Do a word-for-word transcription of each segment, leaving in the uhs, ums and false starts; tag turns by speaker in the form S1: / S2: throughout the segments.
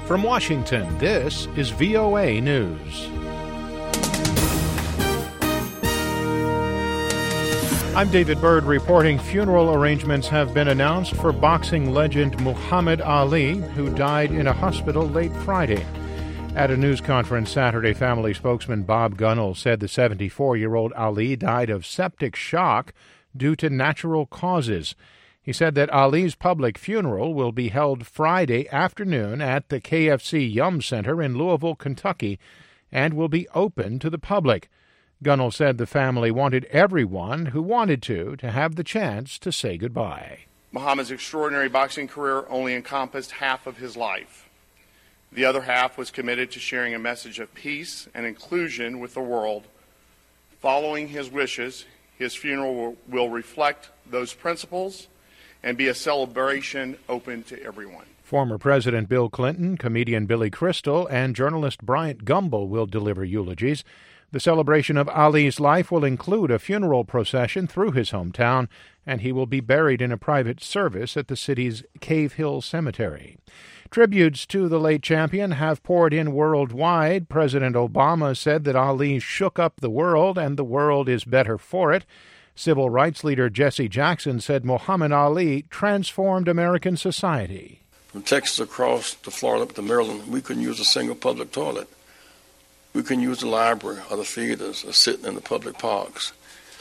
S1: From Washington, this is V O A News. I'm David Byrd reporting funeral arrangements have been announced for boxing legend Muhammad Ali, who died in a hospital late Friday. At a news conference Saturday, family spokesman Bob Gunnell said the seventy-four-year-old Ali died of septic shock due to natural causes. He said that Ali's public funeral will be held Friday afternoon at the K F C Yum Center in Louisville, Kentucky, and will be open to the public. Gunnell said the family wanted everyone who wanted to to have the chance to say goodbye.
S2: Muhammad's extraordinary boxing career only encompassed half of his life. The other half was committed to sharing a message of peace and inclusion with the world. Following his wishes, his funeral will, will reflect those principles and be a celebration open to everyone.
S1: Former President Bill Clinton, comedian Billy Crystal, and journalist Bryant Gumbel will deliver eulogies. The celebration of Ali's life will include a funeral procession through his hometown, and he will be buried in a private service at the city's Cave Hill Cemetery. Tributes to the late champion have poured in worldwide. President Obama said that Ali shook up the world, and the world is better for it. Civil rights leader Jesse Jackson said Muhammad Ali transformed American society.
S3: From Texas across to Florida up to Maryland, we couldn't use a single public toilet. We couldn't use the library or the theaters or sitting in the public parks.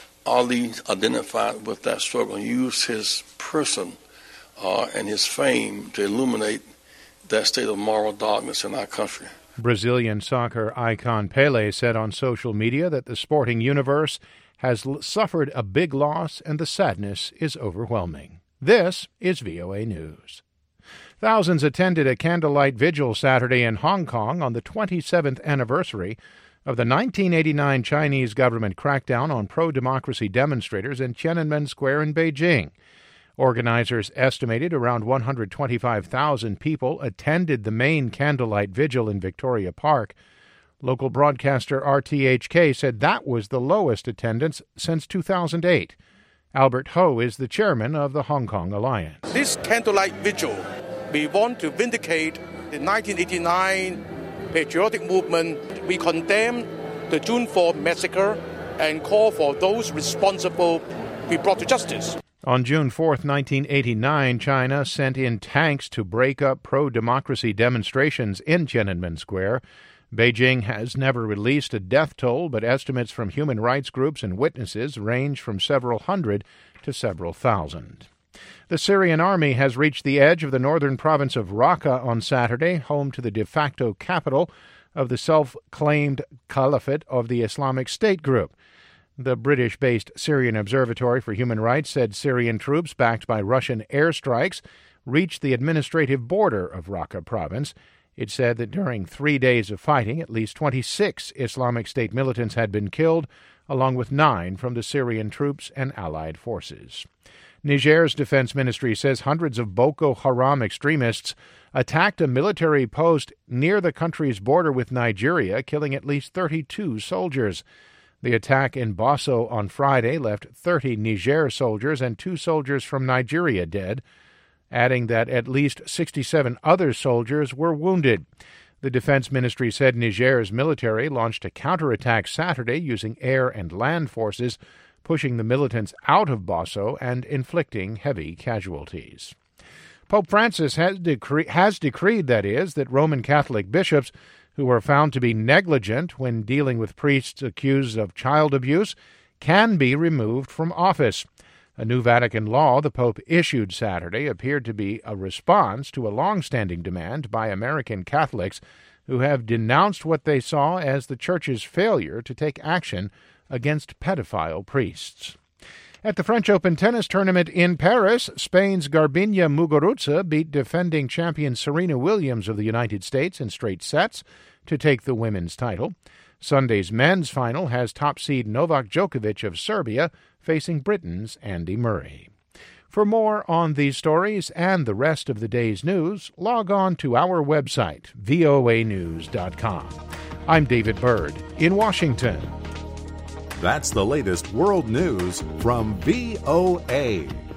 S3: Ali identified with that struggle and used his person uh, and his fame to illuminate that state of moral darkness in our country.
S1: Brazilian soccer icon Pelé said on social media that the sporting universe has l- suffered a big loss and the sadness is overwhelming. This is V O A News. Thousands attended a candlelight vigil Saturday in Hong Kong on the twenty-seventh anniversary of the nineteen eighty-nine Chinese government crackdown on pro-democracy demonstrators in Tiananmen Square in Beijing. Organizers estimated around one hundred twenty-five thousand people attended the main candlelight vigil in Victoria Park. Local broadcaster R T H K said that was the lowest attendance since two thousand eight. Albert Ho is the chairman of the Hong Kong Alliance.
S4: This candlelight vigil, we want to vindicate the nineteen eighty-nine patriotic movement. We condemn the June fourth massacre and call for those responsible to be brought to justice.
S1: On June fourth, nineteen eighty-nine, China sent in tanks to break up pro-democracy demonstrations in Tiananmen Square. Beijing has never released a death toll, but estimates from human rights groups and witnesses range from several hundred to several thousand. The Syrian army has reached the edge of the northern province of Raqqa on Saturday, home to the de facto capital of the self-claimed caliphate of the Islamic State group. The British-based Syrian Observatory for Human Rights said Syrian troops, backed by Russian airstrikes, reached the administrative border of Raqqa province. It said that during three days of fighting, at least twenty-six Islamic State militants had been killed, along with nine from the Syrian troops and allied forces. Niger's defense ministry says hundreds of Boko Haram extremists attacked a military post near the country's border with Nigeria, killing at least thirty-two soldiers. The attack in Bosso on Friday left thirty Niger soldiers and two soldiers from Nigeria dead, adding that at least sixty-seven other soldiers were wounded. The defense ministry said Niger's military launched a counterattack Saturday using air and land forces, pushing the militants out of Bosso and inflicting heavy casualties. Pope Francis has, decre- has decreed, that is, that Roman Catholic bishops who are found to be negligent when dealing with priests accused of child abuse can be removed from office. A new Vatican law the Pope issued Saturday appeared to be a response to a long-standing demand by American Catholics who have denounced what they saw as the Church's failure to take action against pedophile priests. At the French Open tennis tournament in Paris, Spain's Garbiñe Muguruza beat defending champion Serena Williams of the United States in straight sets to take the women's title. Sunday's men's final has top seed Novak Djokovic of Serbia facing Britain's Andy Murray. For more on these stories and the rest of the day's news, log on to our website, V O A news dot com. I'm David Byrd in Washington.
S5: That's the latest world news from V O A.